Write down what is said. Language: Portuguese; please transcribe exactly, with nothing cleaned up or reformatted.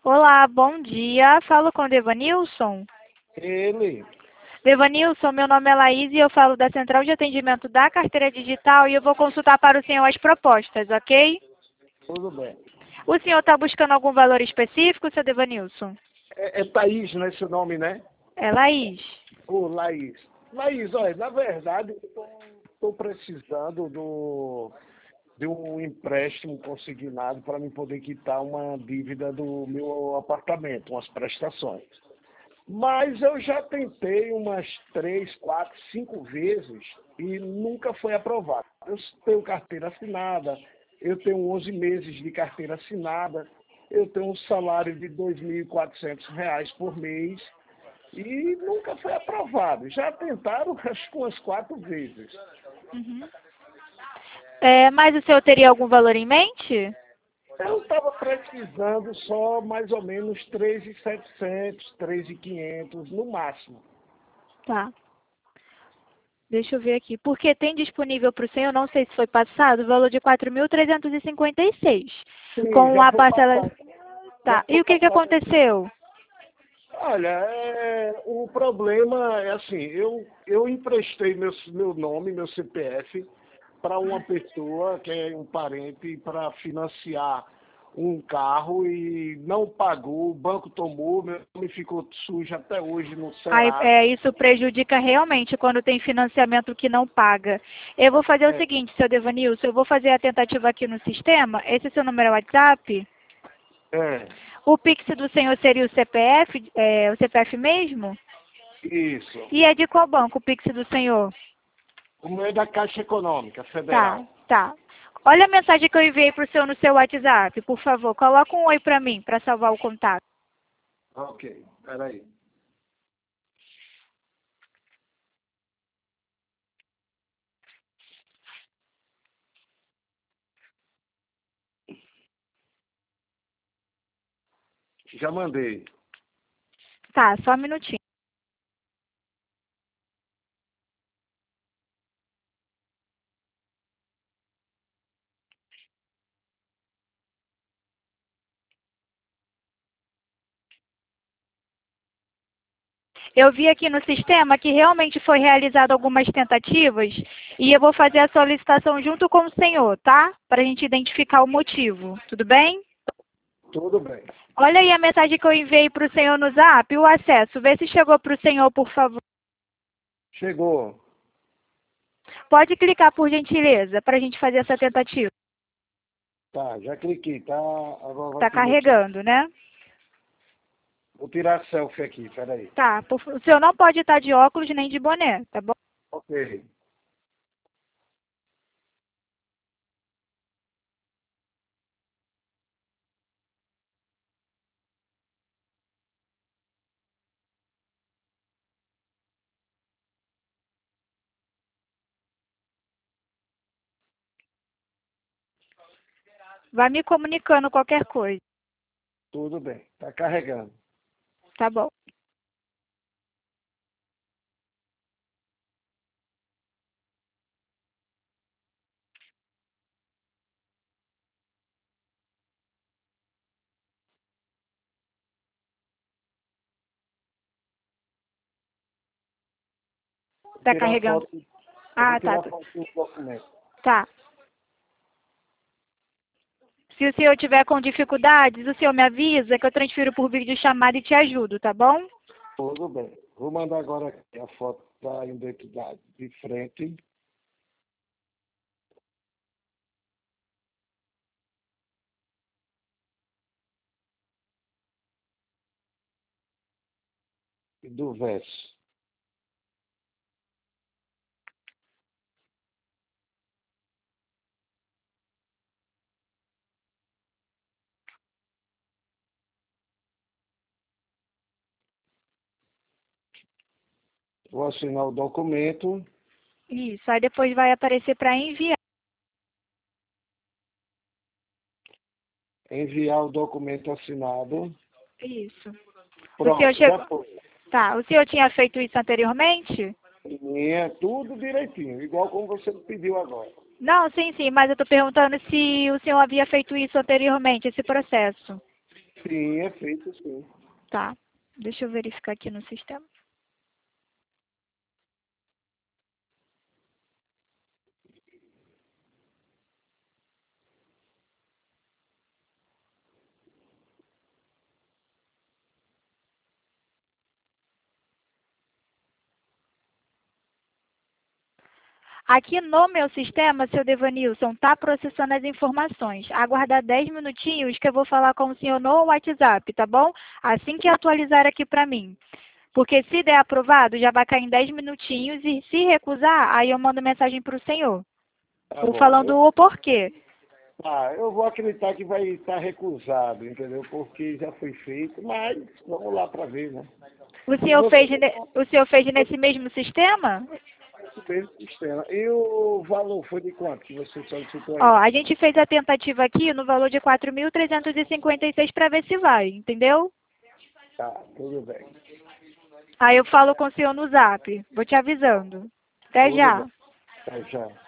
Olá, bom dia. Falo com o Devanilson. Ele, Devanilson, meu nome é Laís e eu falo da Central de Atendimento da Carteira Digital e eu vou consultar para o senhor as propostas, ok? tudo bem. O senhor está buscando algum valor específico, seu Devanilson? É, é Thaís, né, esse nome, né? É Laís. Ô, Laís. Laís, olha, na verdade, eu estou precisando do, de um empréstimo consignado para me poder quitar uma dívida do meu apartamento, umas prestações. Mas eu já tentei umas três, quatro, cinco vezes e nunca foi aprovado. Eu tenho carteira assinada, eu tenho onze meses de carteira assinada, eu tenho um salário de dois mil e quatrocentos reais por mês e nunca foi aprovado. Já tentaram acho que umas quatro vezes. Uhum. É, mas o senhor teria algum valor em mente? Eu estava precisando só mais ou menos três mil e setecentos, três mil e quinhentos no máximo. Tá. Deixa eu ver aqui. Porque tem disponível para o senhor, não sei se foi passado, o valor de quatro mil trezentos e cinquenta e seis. Sim, Com já a foi parcela... passado. Já Tá. foi E o que que passado. aconteceu? Olha, é, o problema é assim, eu, eu emprestei meu, meu nome, meu C P F, para uma pessoa que é um parente para financiar um carro e não pagou, o banco tomou, meu nome ficou sujo até hoje no Aí, Serasa. é, isso prejudica realmente quando tem financiamento que não paga. Eu vou fazer o É, seguinte, seu Devanilson, eu vou fazer a tentativa aqui no sistema. Esse é seu número é WhatsApp? é, O Pix do senhor seria o C P F, é, o C P F mesmo? isso. E é de qual banco o Pix do senhor? O meu é da Caixa Econômica Tá, Federal. tá. Olha a mensagem que eu enviei para o senhor no seu WhatsApp, por favor. Coloca um oi para mim, para salvar o contato. Ok, peraí. Já mandei. Tá, só um minutinho. Eu vi aqui no sistema que realmente foi realizado algumas tentativas e eu vou fazer a solicitação junto com o senhor, tá? Para a gente identificar o motivo. Tudo bem? Tudo bem. Olha aí a mensagem que eu enviei para o senhor no Zap, o acesso. Vê se chegou para o senhor, por favor. Chegou. Pode clicar, por gentileza, para a gente fazer essa tentativa. Tá, já cliquei, tá? Agora vai Tá pedir aqui. carregando, né? Vou tirar a selfie aqui, peraí. Tá. por- O senhor não pode estar de óculos nem de boné, tá bom? Ok. Vai me comunicando qualquer coisa, Tudo bem. Tá carregando. tá bom? Vou Tá tirar carregando. foto. Eu vou Ah, tá. tirar foto do documento. Tá. Se o senhor tiver com dificuldades, o senhor me avisa que eu transfiro por vídeo chamada e te ajudo, tá bom? Tudo bem. Vou mandar agora aqui. A foto tá indo aqui da- de frente e do verso. Vou assinar o documento. Isso. Aí depois vai aparecer para enviar. Enviar o documento assinado. Isso. O senhor Pronto, já chegou. foi. Tá. O senhor tinha feito isso anteriormente? E é tudo direitinho, igual como você me pediu agora. Não, sim, sim, mas eu estou perguntando se o senhor havia feito isso anteriormente, esse processo. Sim, é feito sim. Tá. Deixa eu verificar aqui no sistema. Aqui no meu sistema, seu Devanilson, está processando as informações. Aguardar dez minutinhos que eu vou falar com o senhor no WhatsApp, tá bom? Assim que atualizar aqui para mim. Porque se der aprovado, já vai cair em dez minutinhos e se recusar, aí eu mando mensagem para o senhor. Tá Vou bom. falando Eu, o porquê. ah, eu vou acreditar que vai estar recusado, entendeu? Porque já foi feito, mas vamos lá para ver, né? O E senhor, você fez, ne- o senhor fez nesse mesmo sistema? fez o sistema. E o valor foi de quanto que você solicitou Ó, aí? a gente fez a tentativa aqui no valor de quatro mil trezentos e cinquenta e seis para ver se vai, entendeu? Tá, tudo bem. Aí eu falo com o senhor no zap. Vou te avisando. Até Tudo já. bem. Tá, já.